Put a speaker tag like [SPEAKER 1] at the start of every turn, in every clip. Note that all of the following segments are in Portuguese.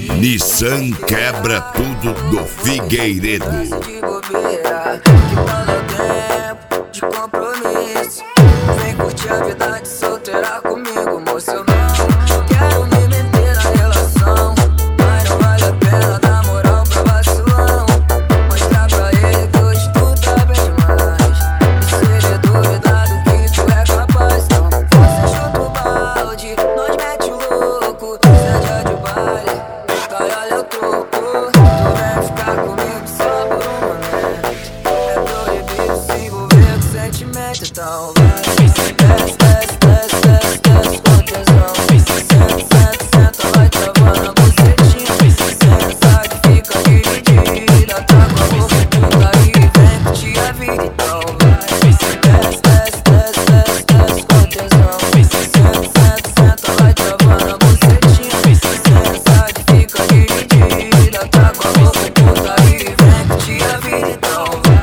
[SPEAKER 1] Nissan quebra tudo do Figueiredo.
[SPEAKER 2] De bobeira, que tal é tempo de compromisso? Vem curtir a vida de solteira comigo, moço. Eu não quero me meter na relação, mas não vale a pena dar moral pra vacilão. Mostrar pra ele que hoje tu tá bem demais, e se ele duvidar do que tu é capaz, então você chuta o balde, nós mete o louco. Se é dia de baile, cai, olha o troco. Tu vem ficar comigo só por um momento. É proibido se envolver com sentimento, então vai. Desce, desce, desce, desce, desce com tesão. Senta, senta, senta, vai travando a bucetinha. Senta que fica dividida, tá com a boca puta e vem curtir a vida, então vai. Desce, desce, desce, desce, desce com tesão. Senta, senta, senta, vai travando a bucetinha. Senta que fica dividida, tá com a boca puta e vem curtir a vida, então vai.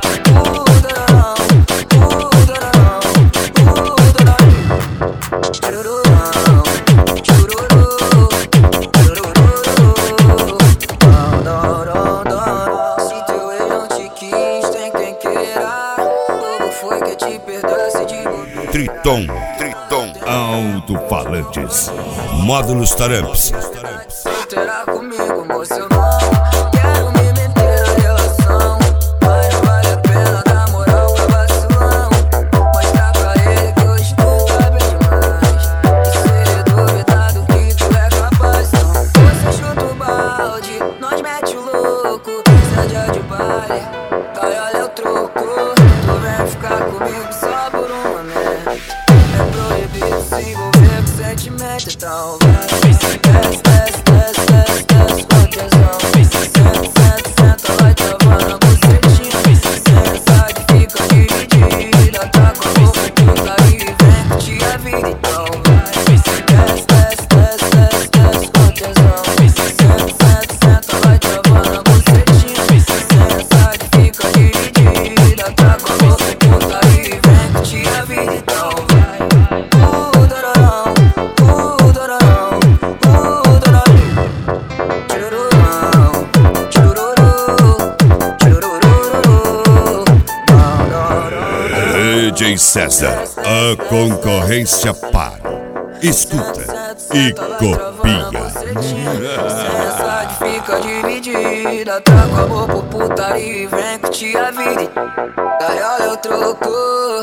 [SPEAKER 2] Se teu ex não te quis, tem quem queira. Como foi que te perdoasse de bobeira?
[SPEAKER 1] Triton Alto-Falantes. Módulos Taramps.
[SPEAKER 2] Solteira comigo, moço. Eu não quero me meter na relação, mas não vale a pena dar moral pra vacilão. Mostrar pra ele que hoje tu tá bem demais, e se ele duvidar do que tu é capaz, então você chuta o balde, nós mete o louco. Se é dia de baile, cai, olha o troco. Tu vem ficar comigo só por um momento. É proibido se envolver com sentimento, então vai. Desce, desce, desce, desce, desce com tesão. Senta, senta, senta, vai travando a bucetinha. Senta que fica dividida, tá com a boca puta e vem curtir a vida, então vai. Desce, desce, desce, desce, desce com tesão. Senta, senta, senta, vai travando a bucetinha. Senta que fica dividida, tá com a boca puta e vem curtir a vida, então vai.
[SPEAKER 1] DJ César, a concorrência para. Escuta e copia.
[SPEAKER 2] Essa que fica dividida, tá com a boca putaria e vem curtir a vida. Daí olha o troco.